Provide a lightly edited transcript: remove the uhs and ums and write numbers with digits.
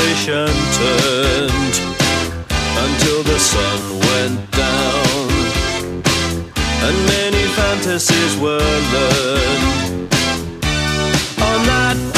conversation turned until the sun went down, and many fantasies were learned on that